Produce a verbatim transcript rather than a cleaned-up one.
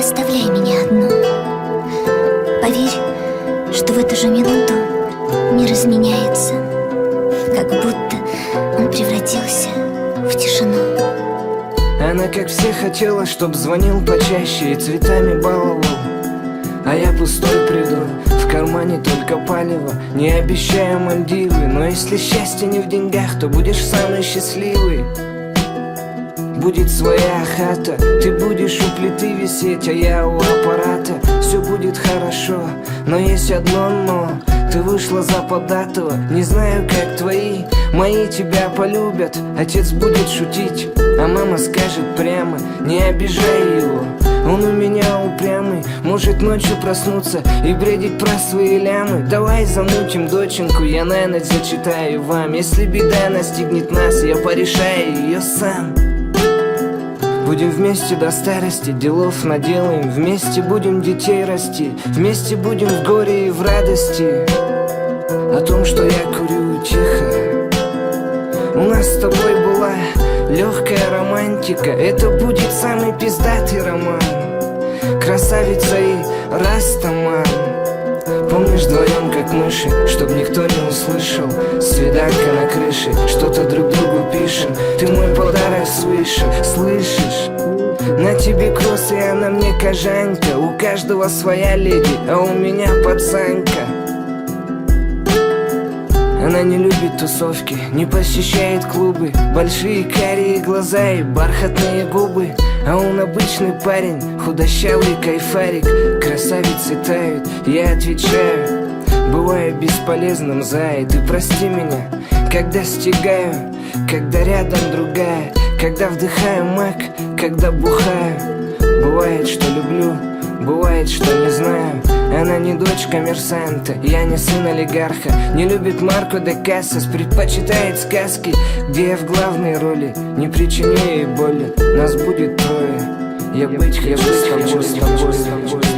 оставляй меня одну. Поверь, что в эту же минуту мир изменяется, как будто он превратился в тишину. Она, как все, хотела, чтоб звонил почаще и цветами баловал. А я пустой приду, в кармане только палево. Не обещаю Мальдивы, но если счастье не в деньгах, то будешь самый счастливый. Будет своя хата, ты будешь у плиты висеть, а я у аппарата. Все будет хорошо, но есть одно но. Ты вышла за податого, не знаю, как твои. Мои тебя полюбят, отец будет шутить, а мама скажет прямо: не обижай его, он у меня упрямый. Может ночью проснуться и бредить про свои лямы. Давай замутим доченьку, я на ночь зачитаю вам. Если беда настигнет нас, я порешаю ее сам. Будем вместе до старости, делов наделаем. Вместе будем детей расти, вместе будем в горе и в радости. О том, что я курю тихо, у нас с тобой была легкая романтика. Это будет самый пиздатый роман. Красавица и растаман. Помнишь, вдвоем как мыши, чтоб никто не услышал. Свиданка на крыше, что-то друг другу пишем. Ты мой подарок свыше, слышишь? На тебе кросс, и она мне кожанка. У каждого своя леди, а у меня пацанка. Она не любит тусовки, не посещает клубы. Большие карие глаза и бархатные губы. А он обычный парень, худощавый кайфарик. Красавицы тают, я отвечаю: бываю бесполезным, зай, ты прости меня. Когда стигаю, когда рядом другая, когда вдыхаю мак, когда бухаю. Бывает, что люблю, бывает, что не знаю. Она не дочь коммерсанта, я не сын олигарха. Не любит Марко де Кассас, предпочитает сказки, где я в главной роли. Не причиню ей боли, нас будет трое. Я быть хочу с тобой, с тобой, с тобой.